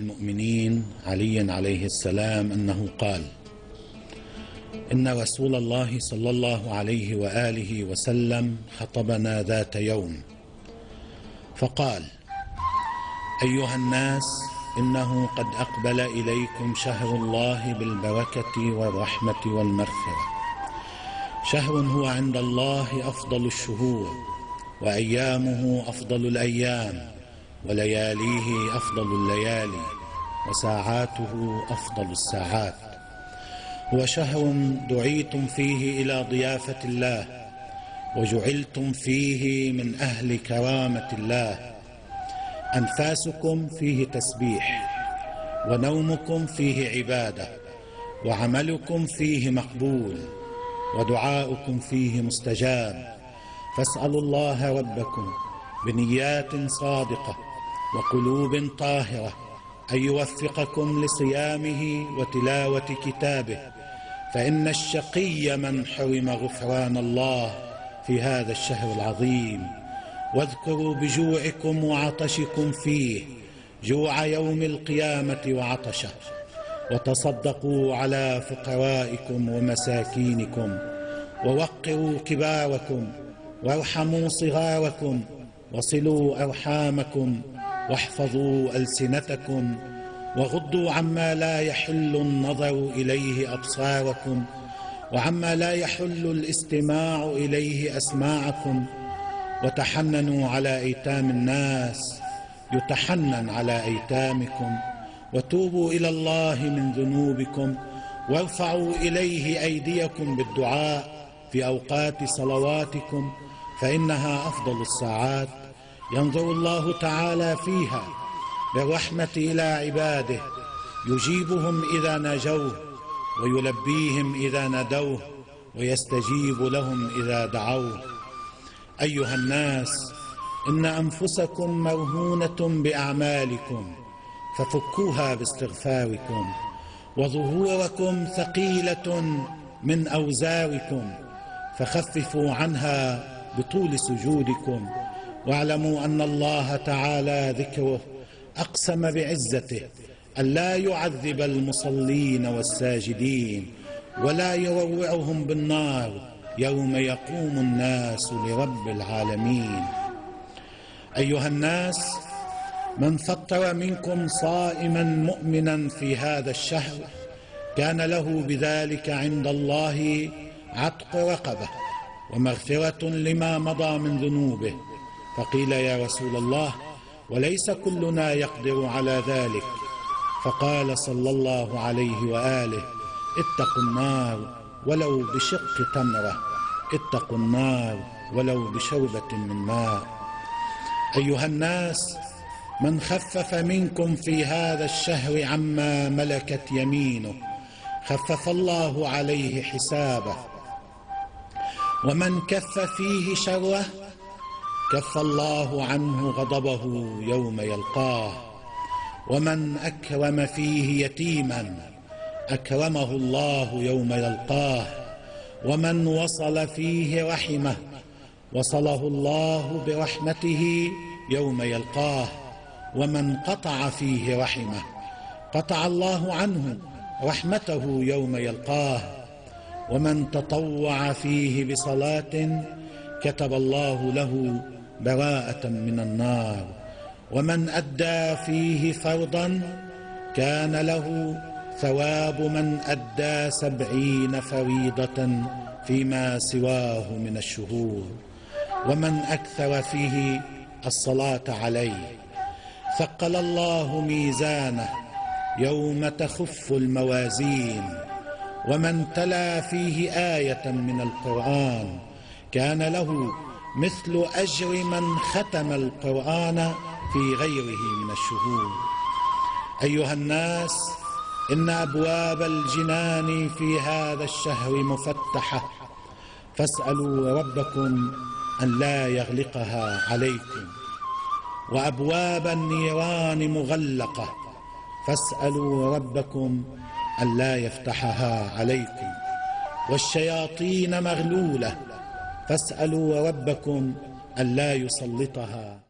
المؤمنين علي عليه السلام أنه قال: إن رسول الله صلى الله عليه وآله وسلم خطبنا ذات يوم فقال: أيها الناس، إنه قد أقبل إليكم شهر الله بالبركة والرحمة والمغفرة، شهر هو عند الله أفضل الشهور، وأيامه أفضل الأيام، ولياليه أفضل الليالي، وساعاته أفضل الساعات. هو شهر دعيتم فيه إلى ضيافة الله، وجعلتم فيه من أهل كرامة الله. أنفاسكم فيه تسبيح، ونومكم فيه عبادة، وعملكم فيه مقبول، ودعاؤكم فيه مستجاب. فاسألوا الله ربكم بنيات صادقة وقلوب طاهرة أن يوفقكم لصيامه وتلاوة كتابه، فإن الشقي من حرم غفران الله في هذا الشهر العظيم. واذكروا بجوعكم وعطشكم فيه جوع يوم القيامة وعطشه، وتصدقوا على فقرائكم ومساكينكم، ووقروا كباركم، وارحموا صغاركم، وصلوا أرحامكم، واحفظوا ألسنتكم، وغضوا عما لا يحل النظر إليه أبصاركم، وعما لا يحل الاستماع إليه أسماعكم، وتحننوا على أيتام الناس يتحنن على أيتامكم، وتوبوا إلى الله من ذنوبكم، وارفعوا إليه أيديكم بالدعاء في أوقات صلواتكم، فإنها أفضل الساعات. ينظر الله تعالى فيها بالرحمة إلى عباده، يجيبهم إذا ناجوه، ويلبيهم إذا نادوه، ويستجيب لهم إذا دعوه. أيها الناس، إن أنفسكم مرهونة بأعمالكم، ففكوها باستغفاركم، وظهوركم ثقيلة من أوزاركم، فخففوا عنها بطول سجودكم. واعلموا أن الله تعالى ذكره أقسم بعزته ألا يعذب المصلين والساجدين، ولا يروعهم بالنار يوم يقوم الناس لرب العالمين. أيها الناس، من فطر منكم صائما مؤمنا في هذا الشهر كان له بذلك عند الله عتق رقبة ومغفرة لما مضى من ذنوبه. فقيل: يا رسول الله، وليس كلنا يقدر على ذلك؟ فقال صلى الله عليه وآله: اتقوا النار ولو بشق تمرة، اتقوا النار ولو بشربة من ماء. أيها الناس، من خفف منكم في هذا الشهر عما ملكت يمينه خفف الله عليه حسابه، ومن كف فيه شره كف الله عنه غضبه يوم يلقاه، ومن أكرم فيه يتيما أكرمه الله يوم يلقاه، ومن وصل فيه رحمه وصله الله برحمته يوم يلقاه، ومن قطع فيه رحمه قطع الله عنه رحمته يوم يلقاه، ومن تطوع فيه بصلاة كتب الله له براءة من النار، ومن أدى فيه فرضا كان له ثواب من أدى 70 فريضة فيما سواه من الشهور، ومن أكثر فيه الصلاة عليه ثقل الله ميزانه يوم تخف الموازين، ومن تلا فيه آية من القرآن كان له مثل أجر من ختم القرآن في غيره من الشهور. أيها الناس، إن أبواب الجنان في هذا الشهر مفتحة، فاسألوا ربكم أن لا يغلقها عليكم، وأبواب النيران مغلقة، فاسألوا ربكم أن لا يفتحها عليكم، والشياطين مغلولة، فاسألوا ربكم أن لا يسلطها